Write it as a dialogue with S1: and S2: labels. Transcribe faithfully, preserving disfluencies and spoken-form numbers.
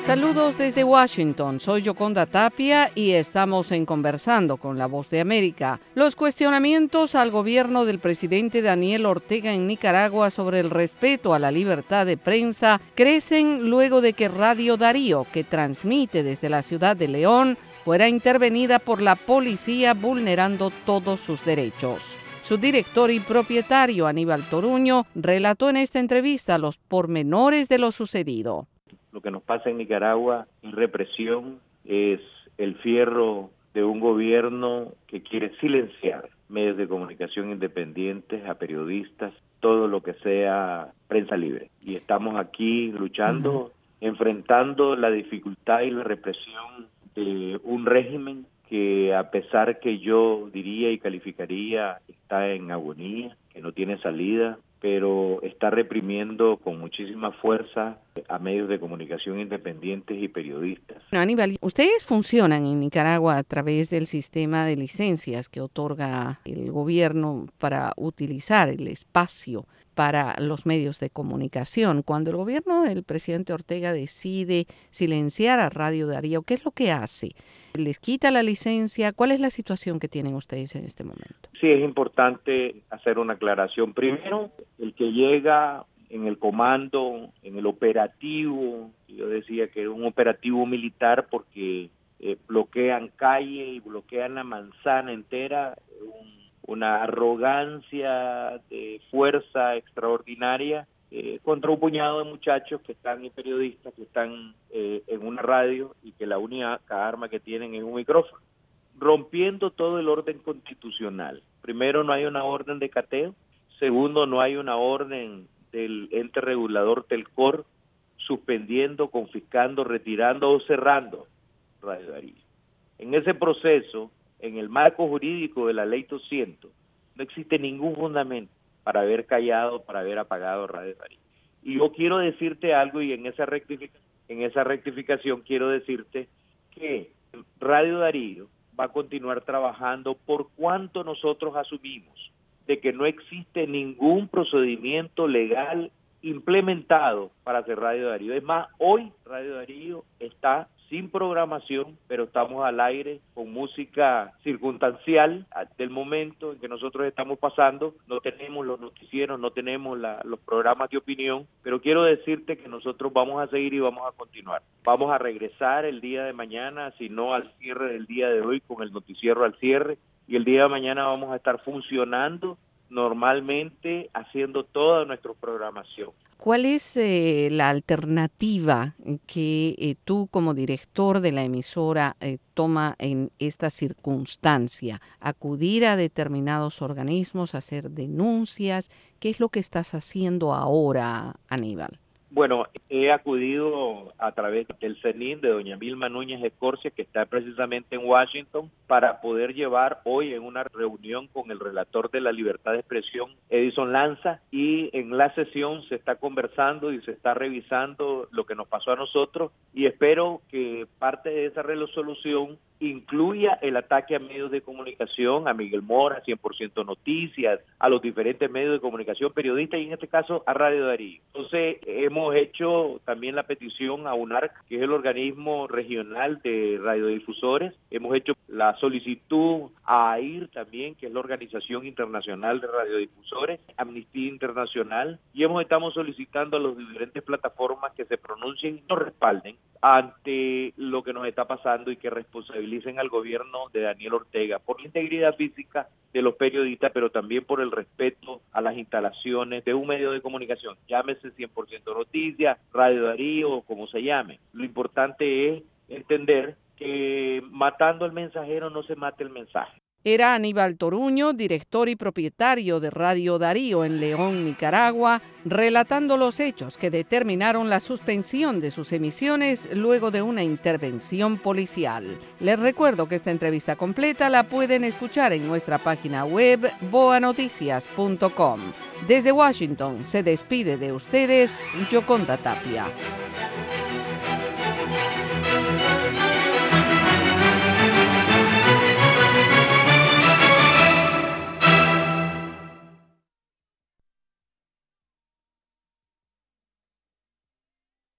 S1: Saludos desde Washington, soy Yoconda Tapia y estamos en Conversando con la Voz de América. Los cuestionamientos al gobierno del presidente Daniel Ortega en Nicaragua sobre el respeto a la libertad de prensa crecen luego de que Radio Darío, que transmite desde la ciudad de León, fuera intervenida por la policía vulnerando todos sus derechos. Su director y propietario, Aníbal Toruño, relató en esta entrevista los pormenores de lo sucedido.
S2: Lo que nos pasa en Nicaragua es represión, es el fierro de un gobierno que quiere silenciar medios de comunicación independientes, a periodistas, todo lo que sea prensa libre. Y estamos aquí luchando, uh-huh. enfrentando la dificultad y la represión de un régimen que, a pesar que yo diría y calificaría, está en agonía, que no tiene salida, pero está reprimiendo con muchísima fuerza a medios de comunicación independientes y periodistas.
S1: Bueno, Aníbal, ustedes funcionan en Nicaragua a través del sistema de licencias que otorga el gobierno para utilizar el espacio para los medios de comunicación. Cuando el gobierno del presidente Ortega decide silenciar a Radio Darío, ¿qué es lo que hace? ¿Les quita la licencia? ¿Cuál es la situación que tienen ustedes en este momento?
S2: Sí, es importante hacer una aclaración. Primero, el que llega en el comando, en el operativo, yo decía que era un operativo militar porque eh, bloquean calle y bloquean la manzana entera, un, una arrogancia de fuerza extraordinaria eh, contra un puñado de muchachos que están y periodistas que están eh, en una radio y que la única arma que tienen es un micrófono, rompiendo todo el orden constitucional. Primero, no hay una orden de cateo. Segundo, no hay una orden del ente regulador Telcor suspendiendo, confiscando, retirando o cerrando Radio Darío. En ese proceso, en el marco jurídico de la ley doscientos, no existe ningún fundamento para haber callado, para haber apagado Radio Darío. Y yo quiero decirte algo, y en esa rectificación, en esa rectificación quiero decirte que Radio Darío va a continuar trabajando por cuanto nosotros asumimos de que no existe ningún procedimiento legal implementado para hacer Radio Darío. Es más, hoy Radio Darío está sin programación, pero estamos al aire con música circunstancial del momento en que nosotros estamos pasando. No tenemos los noticieros, no tenemos la, los programas de opinión, pero quiero decirte que nosotros vamos a seguir y vamos a continuar. Vamos a regresar el día de mañana, si no al cierre del día de hoy, con el noticiero al cierre, y el día de mañana vamos a estar funcionando normalmente, haciendo toda nuestra programación.
S1: ¿Cuál es eh, la alternativa que eh, tú como director de la emisora eh, toma en esta circunstancia? ¿Acudir a determinados organismos, hacer denuncias? ¿Qué es lo que estás haciendo ahora, Aníbal?
S2: Bueno, he acudido a través del C E N I N de doña Vilma Núñez Escorcia, que está precisamente en Washington, para poder llevar hoy en una reunión con el relator de la libertad de expresión, Edison Lanza, y en la sesión se está conversando y se está revisando lo que nos pasó a nosotros, y espero que parte de esa resolución incluya el ataque a medios de comunicación, a Miguel Mora, cien por ciento Noticias, a los diferentes medios de comunicación, periodistas y en este caso a Radio Darío. Entonces hemos hecho también la petición a UNARC, que es el organismo regional de radiodifusores. Hemos hecho la solicitud a A I R también, que es la Organización Internacional de Radiodifusores, Amnistía Internacional, y hemos estado solicitando a las diferentes plataformas que se pronuncien y nos respalden ante lo que nos está pasando y que responsabilicen al gobierno de Daniel Ortega por la integridad física de los periodistas, pero también por el respeto a las instalaciones de un medio de comunicación, llámese cien por ciento Noticias, Radio Darío o como se llame. Lo importante es entender que matando al mensajero no se mata el mensaje.
S1: Era Aníbal Toruño, director y propietario de Radio Darío en León, Nicaragua, relatando los hechos que determinaron la suspensión de sus emisiones luego de una intervención policial. Les recuerdo que esta entrevista completa la pueden escuchar en nuestra página web boa noticias punto com. Desde Washington se despide de ustedes Yoconda Tapia.